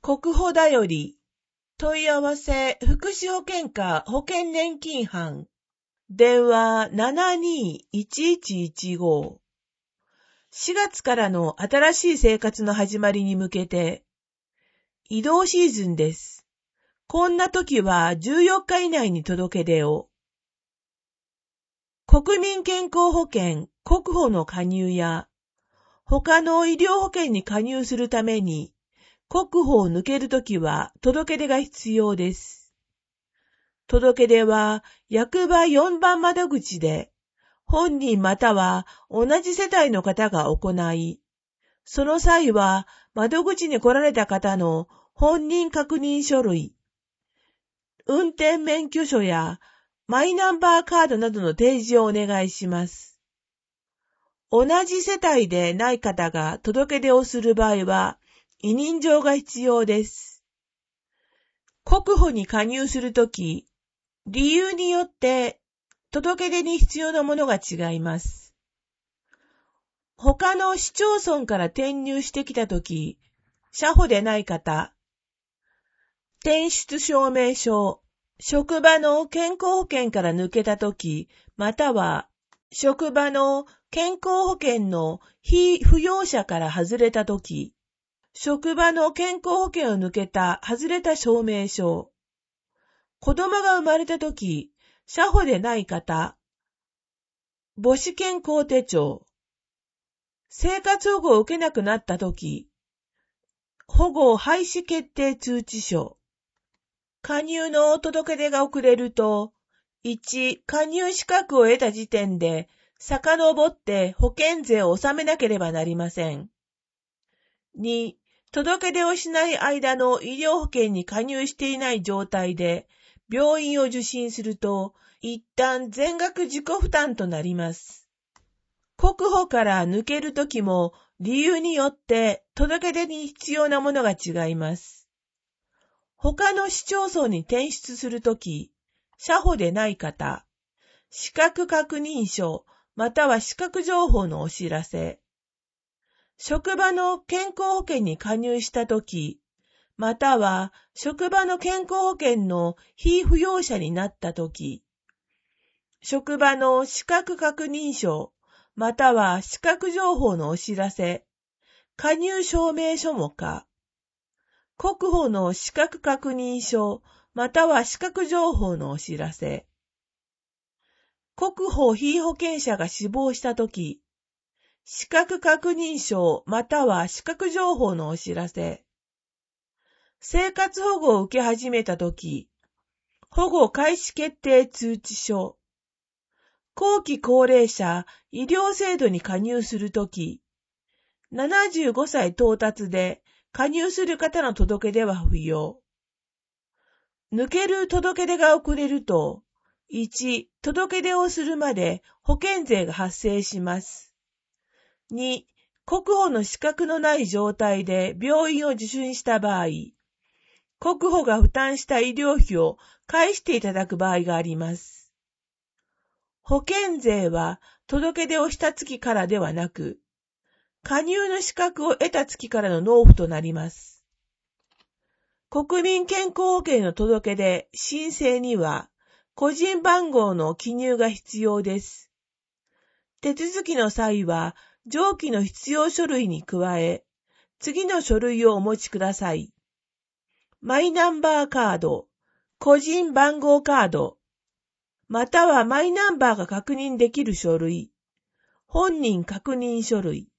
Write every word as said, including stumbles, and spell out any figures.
国保だより、問い合わせ福祉保険課保険年金班、電話 ななにーいちいちいちご。しがつからの新しい生活の始まりに向けて、移動シーズンです。こんな時はじゅうよっか以内に届け出を。国民健康保険国保の加入や、他の医療保険に加入するために、国保を抜けるときは届け出が必要です。届け出は役場よんばん窓口で、本人または同じ世帯の方が行い、その際は窓口に来られた方の本人確認書類、運転免許証やマイナンバーカードなどの提示をお願いします。同じ世帯でない方が届け出をする場合は、委任状が必要です。国保に加入するとき、理由によって届け出に必要なものが違います。他の市町村から転入してきたとき、社保でない方、転出証明書、職場の健康保険から抜けたとき、または職場の健康保険の非扶養者から外れたとき、職場の健康保険を抜けた外れた証明書、子供が生まれたとき、社保でない方、母子健康手帳、生活保護を受けなくなったとき、保護廃止決定通知書、加入の届け出が遅れると、いち、加入資格を得た時点で、遡って保険税を納めなければなりません。に、届け出をしない間の医療保険に加入していない状態で、病院を受診すると、一旦全額自己負担となります。国保から抜けるときも、理由によって届け出に必要なものが違います。他の市町村に転出するとき、社保でない方、資格確認書、または資格情報のお知らせ、職場の健康保険に加入したとき、または職場の健康保険の非扶養者になったとき、職場の資格確認書、または資格情報のお知らせ、加入証明書もか、国保の資格確認書、または資格情報のお知らせ、国保被保険者が死亡したとき、資格確認書または資格情報のお知らせ、生活保護を受け始めたとき、保護開始決定通知書、後期高齢者医療制度に加入するとき、ななじゅうごさい到達で加入する方の届け出は不要。抜ける届け出が遅れると、いち、届け出をするまで保険税が発生します。に、国保の資格のない状態で病院を受診した場合、国保が負担した医療費を返していただく場合があります。保険税は届け出をした月からではなく、加入の資格を得た月からの納付となります。国民健康保険の届け出、申請には、個人番号の記入が必要です。手続きの際は、上記の必要書類に加え、次の書類をお持ちください。マイナンバーカード、個人番号カード、またはマイナンバーが確認できる書類、本人確認書類、